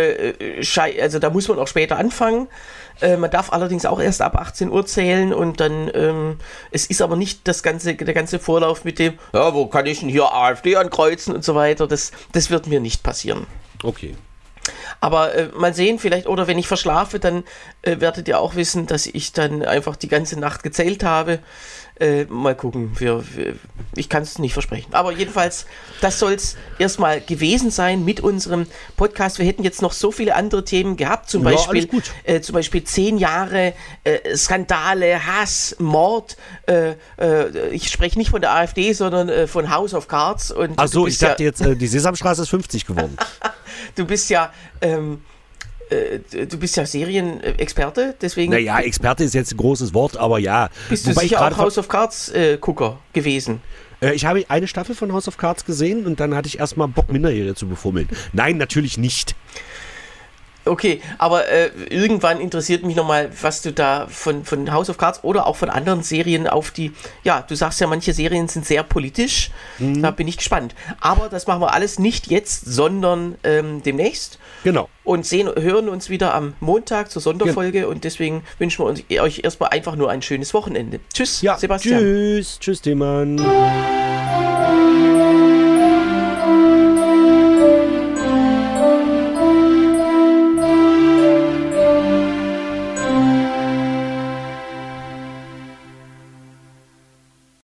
also da muss man auch später anfangen. Man darf allerdings auch erst ab 18 Uhr zählen und dann, es ist aber nicht der ganze Vorlauf mit dem, ja, wo kann ich denn hier AfD ankreuzen und so weiter, das wird mir nicht passieren. Okay. Aber mal sehen, vielleicht, oder wenn ich verschlafe, dann werdet ihr auch wissen, dass ich dann einfach die ganze Nacht gezählt habe. Mal gucken, ich kann es nicht versprechen. Aber jedenfalls, das soll es erstmal gewesen sein mit unserem Podcast. Wir hätten jetzt noch so viele andere Themen gehabt, zum Beispiel 10 Jahre Skandale, Hass, Mord. Ich spreche nicht von der AfD, sondern von House of Cards. Achso, ich dachte jetzt, die Sesamstraße ist 50 geworden. Du bist ja Serienexperte, deswegen... Naja, Experte ist jetzt ein großes Wort, aber ja. Bist du sicher auch House of Cards Gucker gewesen? Ich habe eine Staffel von House of Cards gesehen und dann hatte ich erstmal Bock, Minderjährige zu befummeln. Nein, natürlich nicht. Okay, aber irgendwann interessiert mich nochmal, was du da von House of Cards oder auch von anderen Serien du sagst ja, manche Serien sind sehr politisch, da bin ich gespannt. Aber das machen wir alles nicht jetzt, sondern demnächst. Genau. Und hören uns wieder am Montag zur Sonderfolge und deswegen wünschen wir euch erstmal einfach nur ein schönes Wochenende. Tschüss, ja, Sebastian. Tschüss, Tiemann.